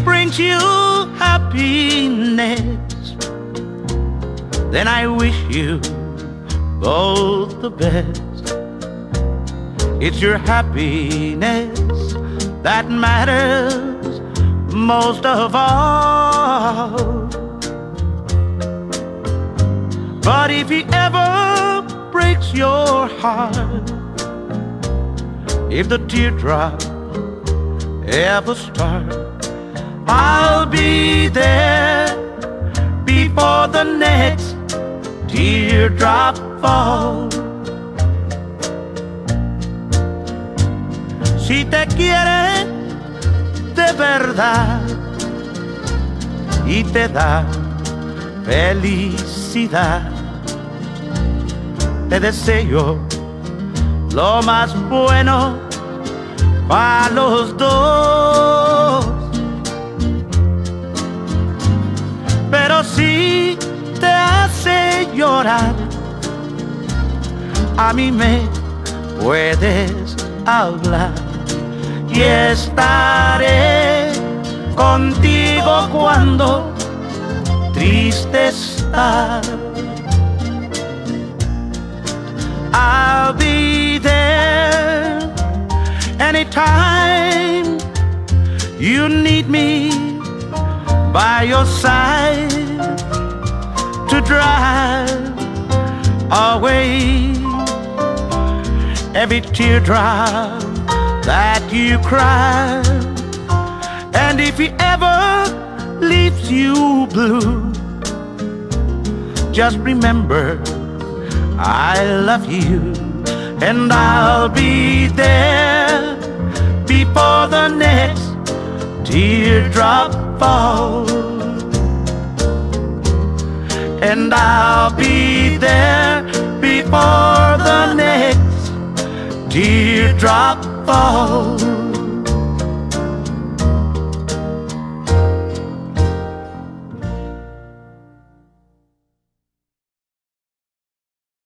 brings you happiness, then I wish you both the best. It's your happiness that matters most of all. But if he ever breaks your heart, if the teardrop ever starts, I'll be there before the next teardrop falls. Si te quiere de verdad y te da felicidad, te deseo lo más bueno para los dos. Pero si te hace llorar, a mí me puedes hablar y estaré contigo cuando triste estás. I'll be there anytime you need me, by your side to drive away every teardrop that you cry. And if he ever leaves you blue, just remember I love you, and I'll be there before the next teardrop falls. And I'll be there before the next teardrop falls.